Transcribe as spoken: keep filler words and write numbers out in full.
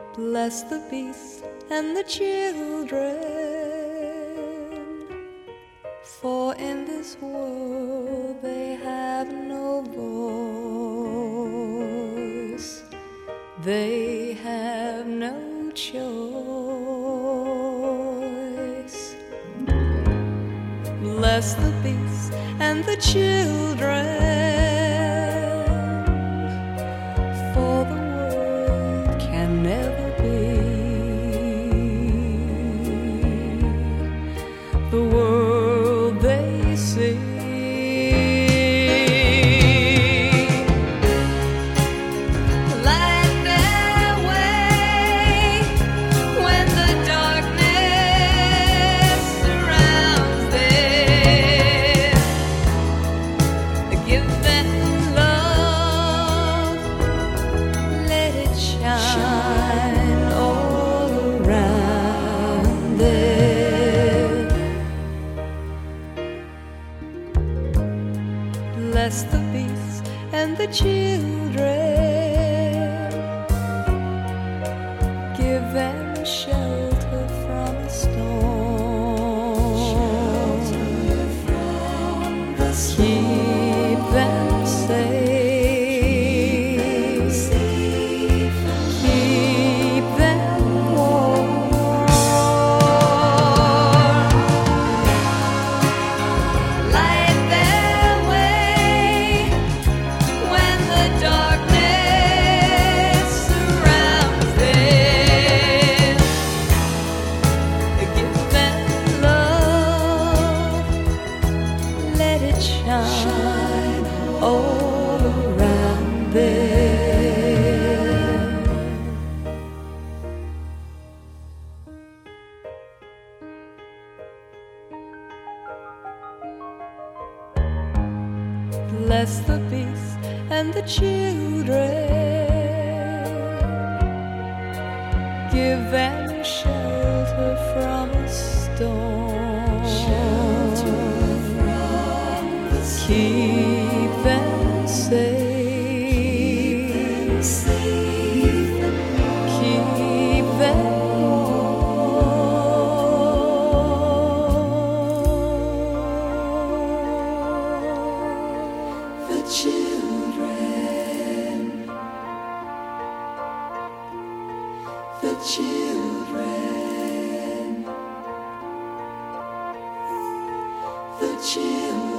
Bless the beasts and the children, for in this world they have no voice, they have no choice. Bless the beasts and the children, for the world can never the world they see. Light their way when the darkness surrounds them. Give them love, let it shine all around them. Bless the beasts and the children, give them shelter from the storm, shelter from the storm. Keep them safe, safe. Keep them warm. Light their way when the darkness surrounds them. Give them love, let it shine all around them. Bless the beasts and the children, give them shelter from the storm, shelter from the storm. Keep them safe, safe. Keep them warm. The children, the children, the children.